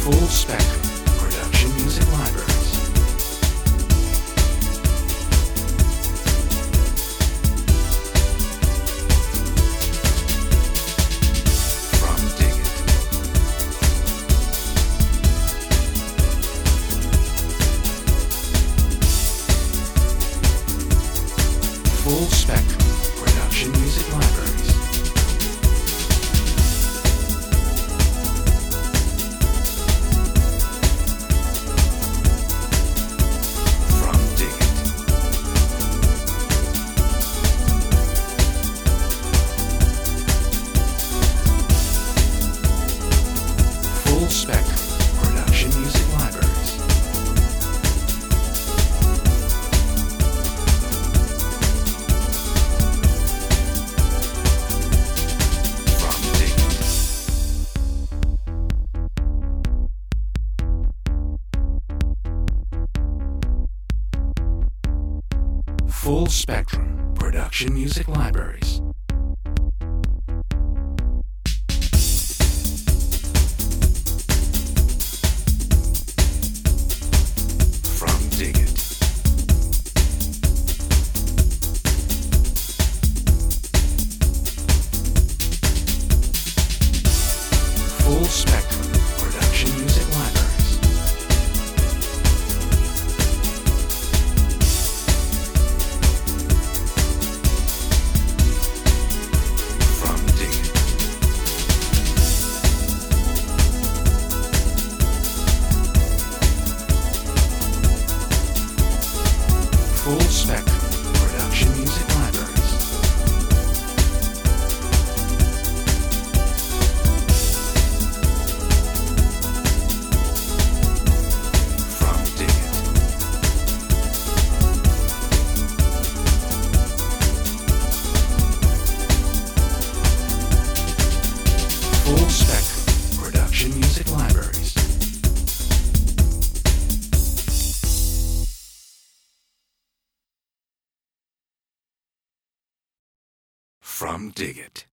Full Spectrum Production Music Libraries. From Dig It. Full Spectrum Production Music Libraries. From Dig It. Full Spectrum Production Music Libraries. From Dig It. Full Spectrum Production Music Libraries. From Dig It. Full Spectrum Production Music Libraries. From Dig It. Full Spectrum Production Music Libraries. From Dig It. Full Spectrum Production Music Libraries. From Dig It.